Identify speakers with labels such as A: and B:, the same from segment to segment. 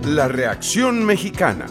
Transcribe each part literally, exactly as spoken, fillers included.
A: La reacción mexicana.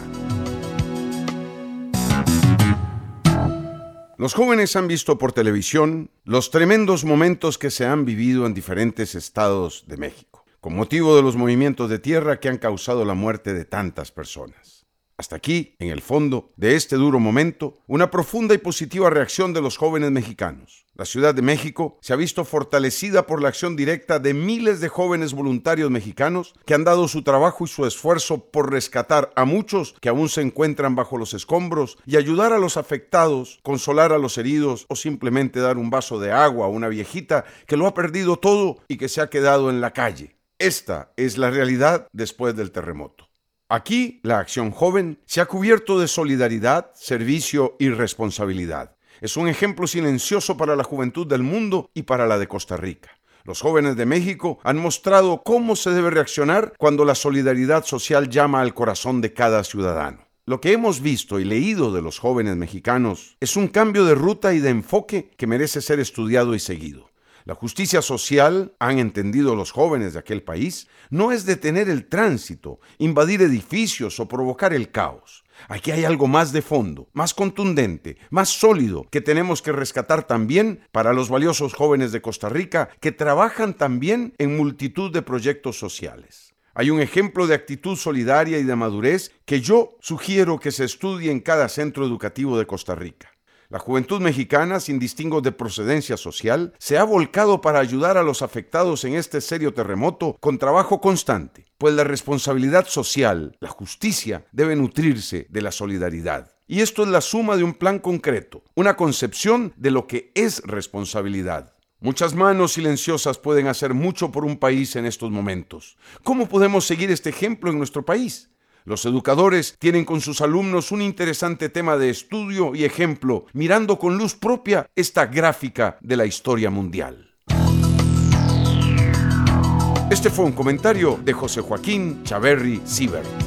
A: Los jóvenes han visto por televisión los tremendos momentos que se han vivido en diferentes estados de México, con motivo de los movimientos de tierra que han causado la muerte de tantas personas. Hasta aquí, en el fondo de este duro momento, una profunda y positiva reacción de los jóvenes mexicanos. La Ciudad de México se ha visto fortalecida por la acción directa de miles de jóvenes voluntarios mexicanos que han dado su trabajo y su esfuerzo por rescatar a muchos que aún se encuentran bajo los escombros y ayudar a los afectados, consolar a los heridos o simplemente dar un vaso de agua a una viejita que lo ha perdido todo y que se ha quedado en la calle. Esta es la realidad después del terremoto. Aquí, la Acción Joven se ha cubierto de solidaridad, servicio y responsabilidad. Es un ejemplo silencioso para la juventud del mundo y para la de Costa Rica. Los jóvenes de México han mostrado cómo se debe reaccionar cuando la solidaridad social llama al corazón de cada ciudadano. Lo que hemos visto y leído de los jóvenes mexicanos es un cambio de ruta y de enfoque que merece ser estudiado y seguido. La justicia social, han entendido los jóvenes de aquel país, no es detener el tránsito, invadir edificios o provocar el caos. Aquí hay algo más de fondo, más contundente, más sólido, que tenemos que rescatar también para los valiosos jóvenes de Costa Rica que trabajan también en multitud de proyectos sociales. Hay un ejemplo de actitud solidaria y de madurez que yo sugiero que se estudie en cada centro educativo de Costa Rica. La juventud mexicana, sin distingos de procedencia social, se ha volcado para ayudar a los afectados en este serio terremoto con trabajo constante, pues la responsabilidad social, la justicia, debe nutrirse de la solidaridad. Y esto es la suma de un plan concreto, una concepción de lo que es responsabilidad. Muchas manos silenciosas pueden hacer mucho por un país en estos momentos. ¿Cómo podemos seguir este ejemplo en nuestro país? Los educadores tienen con sus alumnos un interesante tema de estudio y ejemplo, mirando con luz propia esta gráfica de la historia mundial. Este fue un comentario de José Joaquín Chaverri Sibert.